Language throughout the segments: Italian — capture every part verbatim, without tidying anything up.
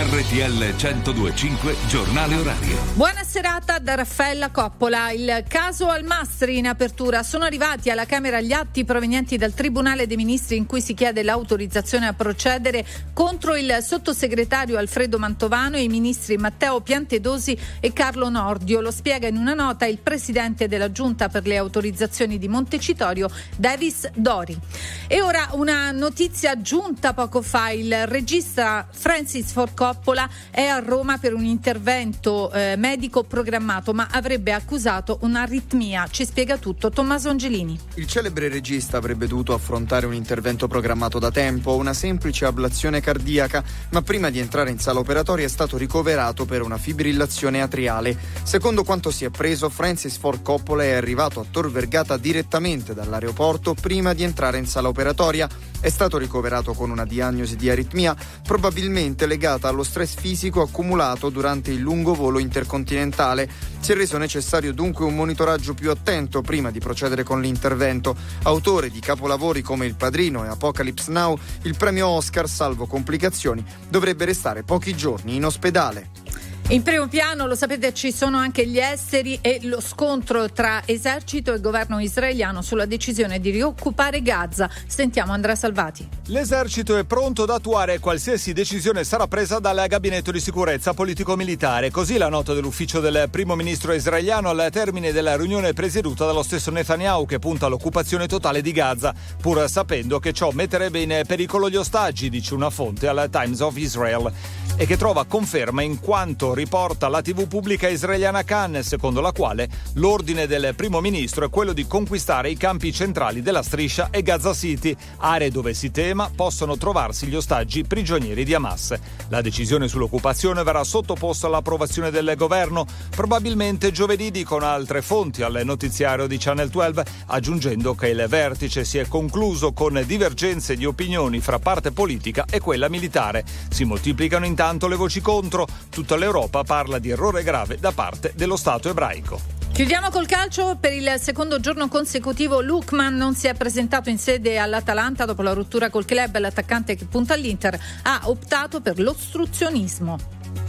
R T L centodue e cinque Giornale Orario. Buona serata da Raffaella Coppola. Il caso Almastri in apertura. Sono arrivati alla Camera gli atti provenienti dal Tribunale dei Ministri in cui si chiede l'autorizzazione a procedere contro il sottosegretario Alfredo Mantovano e i ministri Matteo Piantedosi e Carlo Nordio. Lo spiega in una nota il presidente della Giunta per le autorizzazioni di Montecitorio, Davis Dori. E ora una notizia giunta poco fa. Il regista Francis Ford Coppola è a Roma per un intervento eh, medico programmato, ma avrebbe accusato un'aritmia. Ci spiega tutto Tommaso Angelini. Il celebre regista avrebbe dovuto affrontare un intervento programmato da tempo, una semplice ablazione cardiaca, ma prima di entrare in sala operatoria è stato ricoverato per una fibrillazione atriale. Secondo quanto si è appreso, Francis Ford Coppola è arrivato a Tor Vergata direttamente dall'aeroporto prima di entrare in sala operatoria. È stato ricoverato con una diagnosi di aritmia probabilmente legata allo stress fisico accumulato durante il lungo volo intercontinentale. Si è reso necessario dunque un monitoraggio più attento prima di procedere con l'intervento. Autore di capolavori come Il Padrino e Apocalypse Now, il premio Oscar, salvo complicazioni, dovrebbe restare pochi giorni in ospedale. In primo piano, lo sapete, ci sono anche gli esteri e lo scontro tra esercito e governo israeliano sulla decisione di rioccupare Gaza. Sentiamo Andrea Salvati. L'esercito è pronto ad attuare qualsiasi decisione sarà presa dal gabinetto di sicurezza politico-militare. Così la nota dell'ufficio del primo ministro israeliano al termine della riunione presieduta dallo stesso Netanyahu, che punta all'occupazione totale di Gaza, pur sapendo che ciò metterebbe in pericolo gli ostaggi, dice una fonte al Times of Israel, e che trova conferma in quanto riporta la tivù pubblica israeliana Kan, secondo la quale l'ordine del primo ministro è quello di conquistare i campi centrali della striscia e Gaza City, aree dove si tema possono trovarsi gli ostaggi prigionieri di Hamas. La decisione sull'occupazione verrà sottoposta all'approvazione del governo, probabilmente giovedì, dicono altre fonti al notiziario di Channel dodici, aggiungendo che il vertice si è concluso con divergenze di opinioni fra parte politica e quella militare. Si moltiplicano intanto le voci contro. Tutta l'Europa parla di errore grave da parte dello Stato ebraico. Chiudiamo col calcio. Per il secondo giorno consecutivo Lookman non si è presentato in sede all'Atalanta dopo la rottura col club. L'attaccante che punta all'Inter ha optato per l'ostruzionismo.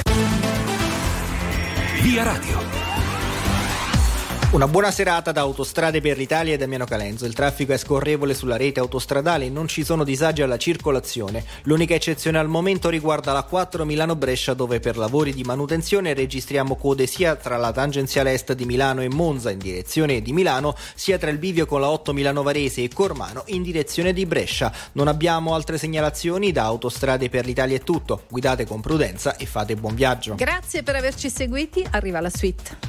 Via Radio. Una buona serata da Autostrade per l'Italia e Damiano Calenzo. Il traffico è scorrevole sulla rete autostradale e non ci sono disagi alla circolazione. L'unica eccezione al momento riguarda la quattro Milano-Brescia, dove per lavori di manutenzione registriamo code sia tra la tangenziale est di Milano e Monza in direzione di Milano, sia tra il bivio con la otto Milano Varese e Cormano in direzione di Brescia. Non abbiamo altre segnalazioni. Da Autostrade per l'Italia è tutto. Guidate con prudenza e fate buon viaggio. Grazie per averci seguiti. Arriva la suite.